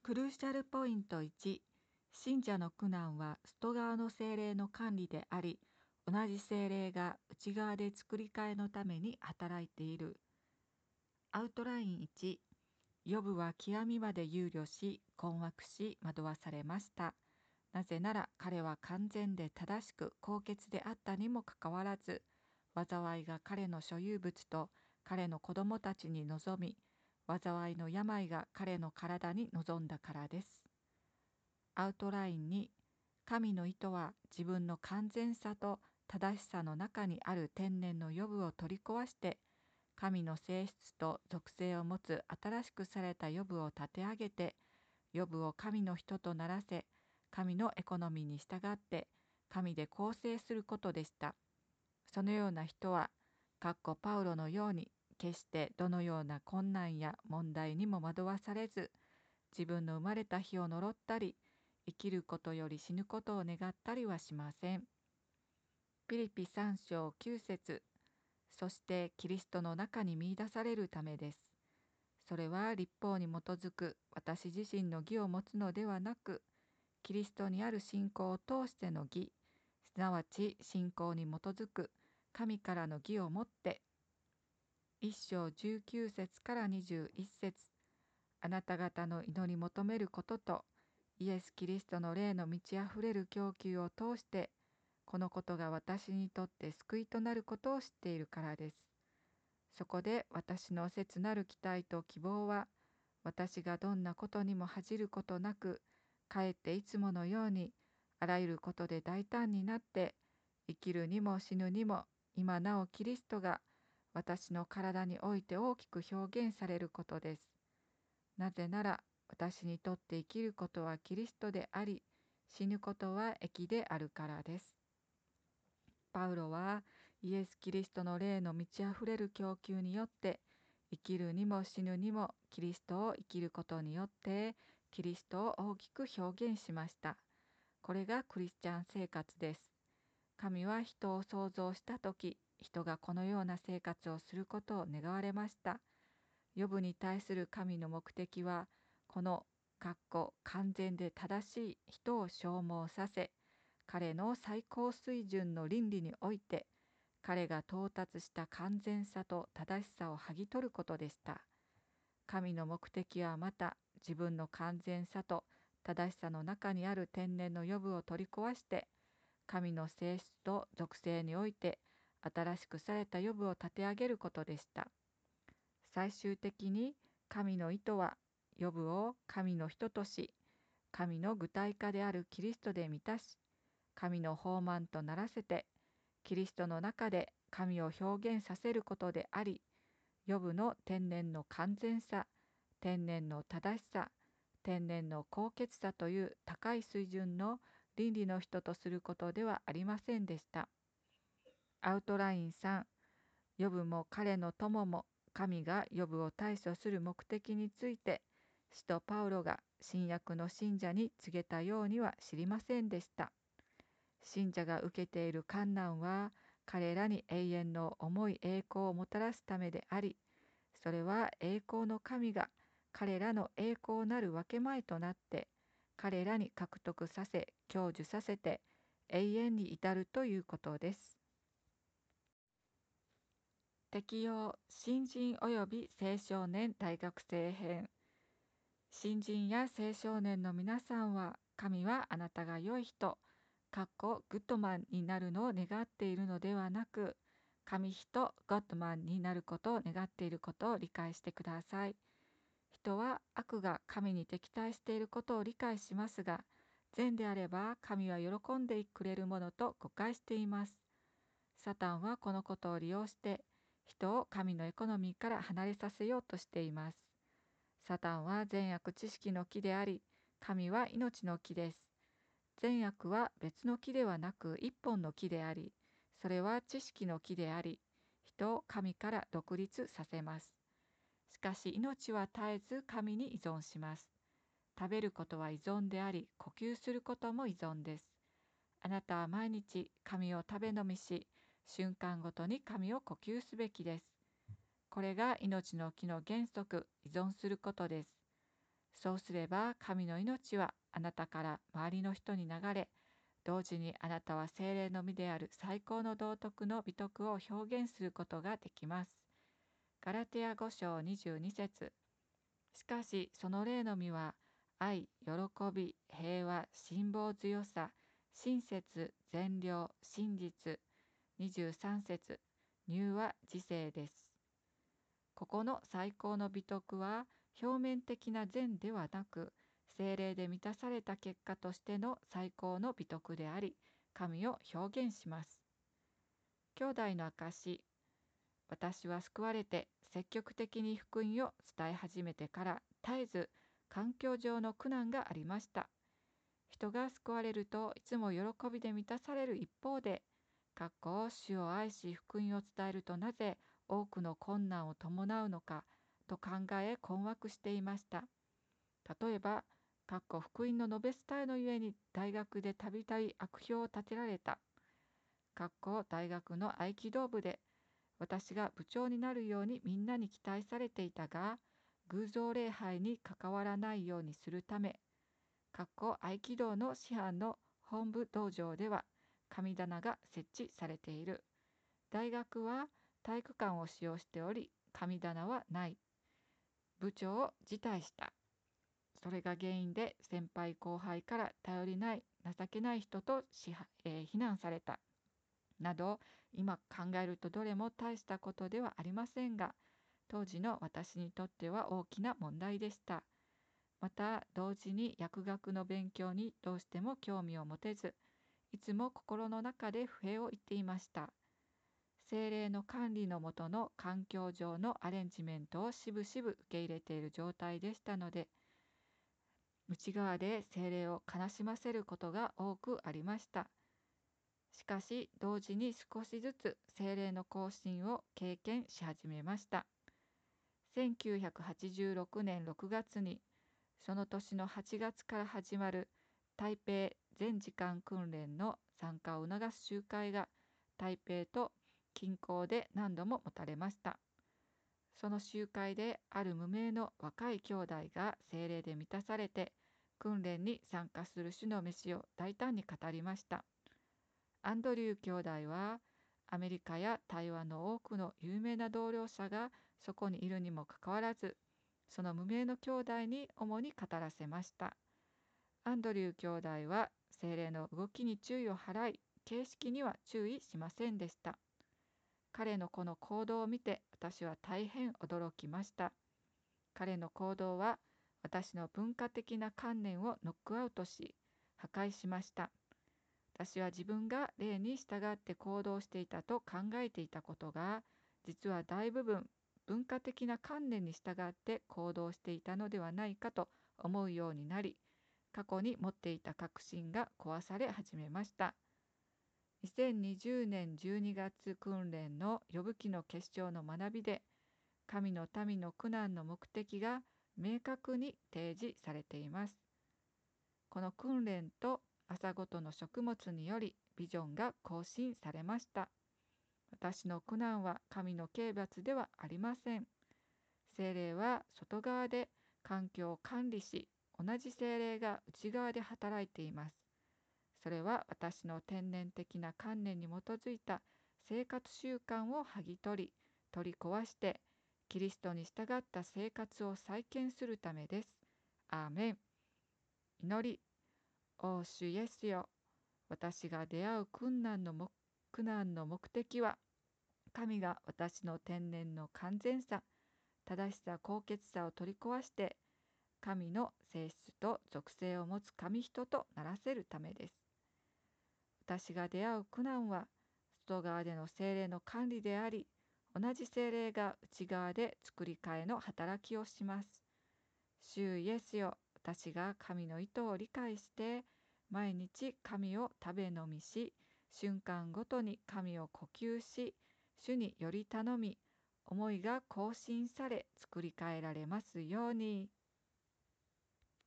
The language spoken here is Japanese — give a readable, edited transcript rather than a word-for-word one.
クルーシャルポイント1、信者の苦難は外側の精霊の管理であり、同じ精霊が内側で作り替えのために働いている。アウトライン1、ヨブは極みまで憂慮し、困惑し、惑わされました。なぜなら彼は完全で正しく高潔であったにもかかわらず、災いが彼の所有物と彼の子供たちに臨み、災いの病が彼の体に臨んだからです。アウトラインに、神の意図は自分の完全さと正しさの中にある天然の予部を取り壊して、神の性質と属性を持つ新しくされた予部を立て上げて、予部を神の人とならせ、神のエコノミーに従って神で構成することでした。そのような人は、パウロのように決してどのような困難や問題にも惑わされず、自分の生まれた日を呪ったり、生きることより死ぬことを願ったりはしません。ピリピ3章9節、そしてキリストの中に見出されるためです。それは律法に基づく私自身の義を持つのではなく、キリストにある信仰を通しての義、すなわち信仰に基づく神からの義をもって、1章19節から21節、あなた方の祈り求めることと、イエス・キリストの霊の満ち溢れる供給を通して、このことが私にとって救いとなることを知っているからです。そこで私の切なる期待と希望は、私がどんなことにも恥じることなく、かえっていつものように、あらゆることで大胆になって、生きるにも死ぬにも、今なおキリストが私の体において大きく表現されることです。なぜなら、私にとって生きることはキリストであり、死ぬことは益であるからです。パウロはイエス・キリストの霊の満ち溢れる供給によって、生きるにも死ぬにもキリストを生きることによって、キリストを大きく表現しました。これがクリスチャン生活です。神は人を創造したとき、人がこのような生活をすることを願われました。ヨブに対する神の目的は、この完全で正しい人を消耗させ、彼の最高水準の倫理において、彼が到達した完全さと正しさを剥ぎ取ることでした。神の目的はまた、自分の完全さと正しさの中にある天然の予部を取り壊して、神の性質と属性において、新しくされた予部を立て上げることでした。最終的に神の意図は、ヨブを神の人とし、神の具体化であるキリストで満たし、神の豊満とならせて、キリストの中で神を表現させることであり、ヨブの天然の完全さ、天然の正しさ、天然の高潔さという高い水準の倫理の人とすることではありませんでした。アウトライン3、ヨブも彼の友も神がヨブを対処する目的について、使徒パウロが新約の信者に告げたようには知りませんでした。信者が受けている患難は、彼らに永遠の重い栄光をもたらすためであり、それは栄光の神が彼らの栄光なる分け前となって、彼らに獲得させ、享受させて、永遠に至るということです。適用新人及び青少年大学生編。新人や青少年の皆さんは、神はあなたが良い人、グッドマンになるのを願っているのではなく、神人ゴッドマンになることを願っていることを理解してください。人は悪が神に敵対していることを理解しますが、善であれば神は喜んでくれるものと誤解しています。サタンはこのことを利用して、人を神のエコノミーから離れさせようとしています。サタンは善悪知識の木であり、神は命の木です。善悪は別の木ではなく一本の木であり、それは知識の木であり、人を神から独立させます。しかし命は絶えず神に依存します。食べることは依存であり、呼吸することも依存です。あなたは毎日神を食べ飲みし、瞬間ごとに神を呼吸すべきです。これが命の木の原則、依存することです。 そうすれば神の命はあなたから周りの人に流れ、同時にあなたは聖霊の実である最高の道徳の美徳を表現することができます。ガラテヤ5章22節。しかしその霊の実は愛、喜び、平和、辛抱強さ、親切、善良、真実。23節。乳は自制です。ここの最高の美徳は表面的な善ではなく、聖霊で満たされた結果としての最高の美徳であり、神を表現します。兄弟の証。私は救われて積極的に福音を伝え始めてから絶えず環境上の苦難がありました。人が救われるといつも喜びで満たされる一方で、主を愛し福音を伝えるとなぜ多くの困難を伴うのかと考え困惑していました。例えば、福音の述べ伝えのゆえに大学でたびたび悪評を立てられた。大学の合気道部で私が部長になるようにみんなに期待されていたが、偶像礼拝に関わらないようにするため、合気道の師範の本部道場では神棚が設置されている。大学は体育館を使用しており、神棚はない。部長を辞退した。それが原因で先輩後輩から頼りない、情けない人と非難された。など、今考えるとどれも大したことではありませんが、当時の私にとっては大きな問題でした。また、同時に薬学の勉強にどうしても興味を持てず、いつも心の中で不平を言っていました。聖霊の管理のもとの環境上のアレンジメントをしぶしぶ受け入れている状態でしたので、内側で聖霊を悲しませることが多くありました。しかし同時に少しずつ聖霊の更新を経験し始めました。1986年6月にその年の8月から始まる台北全時間訓練の参加を促す集会が台北と近郊で何度も持たれました。その集会である無名の若い兄弟が聖霊で満たされて訓練に参加する主の飯を大胆に語りました。アンドリュー兄弟はアメリカや台湾の多くの有名な同僚者がそこにいるにもかかわらず、その無名の兄弟に主に語らせました。アンドリュー兄弟は聖霊の動きに注意を払い、形式には注意しませんでした。彼のこの行動を見て私は大変驚きました。彼の行動は私の文化的な観念をノックアウトし、破壊しました。私は自分が霊に従って行動していたと考えていたことが、実は大部分文化的な観念に従って行動していたのではないかと思うようになり、過去に持っていた確信が壊され始めました。2020年12月訓練の呼ぶ記の結晶の学びで、神の民の苦難の目的が明確に提示されています。この訓練と朝ごとの食物によりビジョンが更新されました。私の苦難は神の刑罰ではありません。聖霊は外側で環境を管理し、同じ聖霊が内側で働いています。それは私の天然的な観念に基づいた生活習慣を剥ぎ取り、取り壊して、キリストに従った生活を再建するためです。アーメン。祈り。お主イエスよ、私が出会う苦難の目的は、神が私の天然の完全さ、正しさ、高潔さを取り壊して、神の性質と属性を持つ神人とならせるためです。私が出会う苦難は、外側での聖霊の管理であり、同じ聖霊が内側で作り変えの働きをします。主イエスよ、私が神の意図を理解して、毎日神を食べ飲みし、瞬間ごとに神を呼吸し、主により頼み、思いが更新され作り変えられますように。